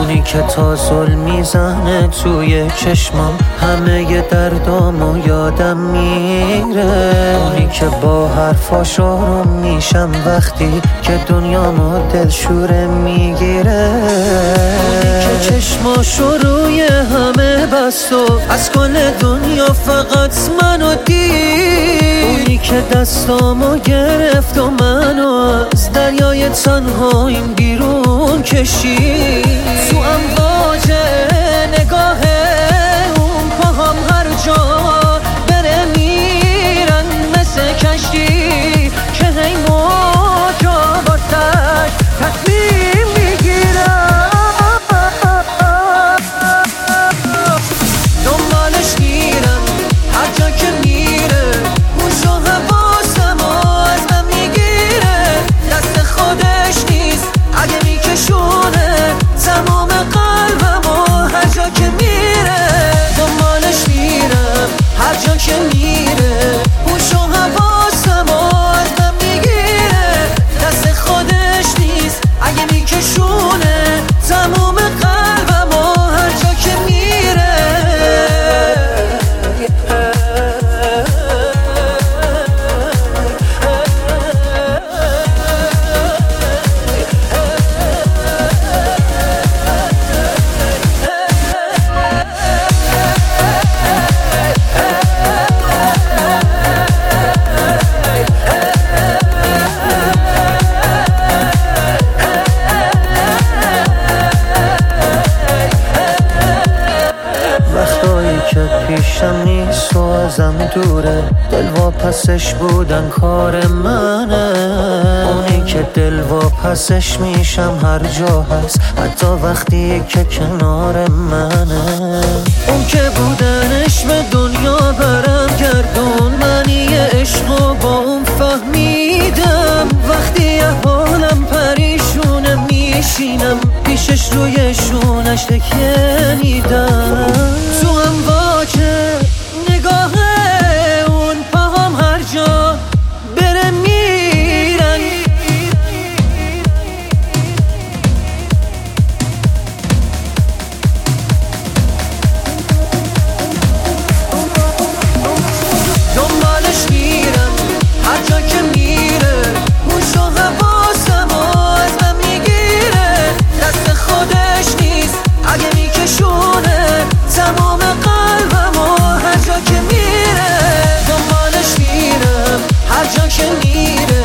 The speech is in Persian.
اونی که تا ظلم میزنه توی چشمام همه ی دردامو یادم میره. اونی که با حرفاش آروم میشم وقتی که دنیامو دلشوره میگیره. اونی که چشماشو روی همه بست و از کل دنیا فقط منو دید. اونی که دستامو گرفت و منو از دریای تنهاییم بیرون کشید. تو امواج نگاه اون پاهم هر جا بره میرن مثل کشتی که هی موجا واسش تصمیم میگیرن. دنبالش میرم هر جا که میره، موشو حواسم از من میگیره. دست خودش نیست اگه میکشونه تمام قلبمو هر جا که میره. دنبالش میرم هر جا که میره، موشو حواسم از من میگیره. دست خودش نیست اگه میکشونه تمام قلبمو هر جا که میره. که پیشم نیست و ازم دوره، دل واپسش بودن کار منه. اونی که دل واپسش میشم هر جا هست، حتی وقتی که کنار منه. اون که بودنش به دنیا برم گردون، منی عشقو با اون فهمیدم. وقتی احوالم پریشونه میشینم پیشش روی شونش تکیه میدم. تو امواج نگاه اون پاهم هر جا بره میرن. دنبالش میرم هر جا که میره، موشو حواسم از من میگیره. دست خودش نیست اگه میکشونه تمام قلبمو هر جا که میره. دنبالش میرم هر جا که میره،